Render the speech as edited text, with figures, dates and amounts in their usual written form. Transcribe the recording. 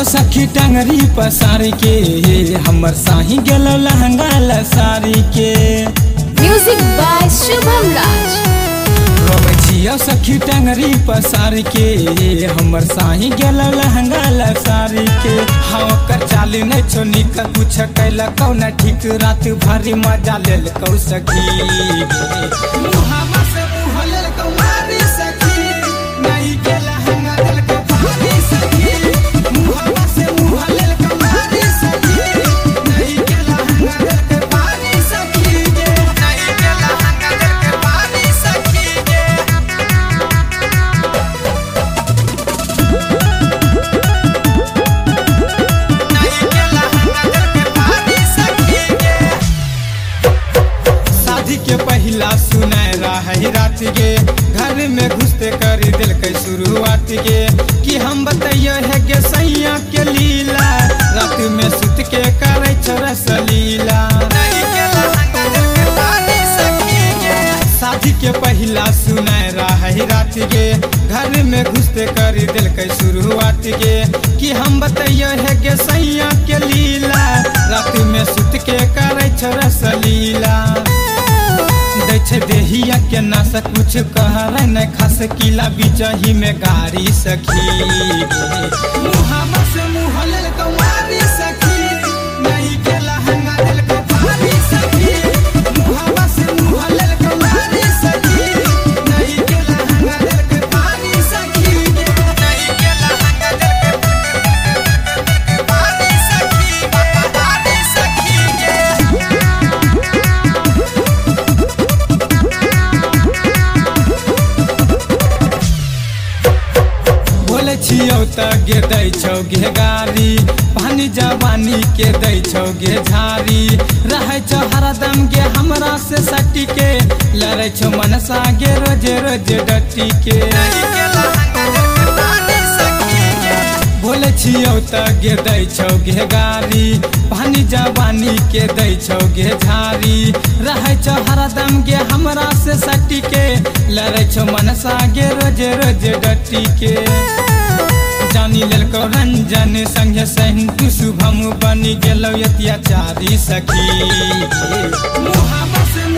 सखी टंगरी पसार के हमर साही गेलो लहंगा लसारी के। Music by Shubham Raj. जियो सखी टंगरी पसार के हमर साही गेलो लहंगा लसारी के। हाँ कर चाली नहीं छोनी का कुछ कैला कौन ठीक रात भारी मजा लेल कौ सखी। मुहावा से मुँह लेल कौ मारी सखी नहीं के लहंगा दिल के भारी सखी। मुहावा से मुँह लेल कौ मारी सखी नहीं के लहंगा दिल के भारी सखी गे। नहीं के लहंगा दिल के भारी सखी गे। नहीं के लहंगा दिल के भारी सखी गे। शादी के पहला सुनैरा है रात गे घर में घुसते कर दिल के शुरुआत गे कि हम बताइयो है गे सैया के लीला रात में सुत के करे रस लीला। शादी के पहला सुनैरा है रात गे घर में घुसते कर दिल के शुरुआत गे कि हम बताइयो है गे सैया के लीला रात में सुत के करे रस लीला। देहिया के ना से कुछ कह रहे न खास किला बिचही में गाड़ी सखी। मुहावा से मुँह लेल कौ मारी सखी नहीं के लहंगा दिल के भारी सखी। मुहावा से मुँह लेल कौ मारी सखी नहीं के लहंगा दिल के भारी सखी गे। नहीं के लहंगा दिल के भारी सखी भारी सखी गे। बोले छियौ त गे दै छौ गे गारी पानी जवानी के दै छौ गे झारी रहै छौ हरदम गे हमरा से सटी के लड़ै छौ मनसा गे रोजे रोजे डटी के। बोले छियौ त गे दै छौ गे गारी पानी जवानी के दै छौ गे झारी रहै छौ हरदम गे हमरा से सटी के लड़ै छौ मनसा गे रोजे रोजे डटी के। जानी लेल को रंजन संगे सहिंतु शुभम बनी गेलो अत्याचारी सखी। मुहावा से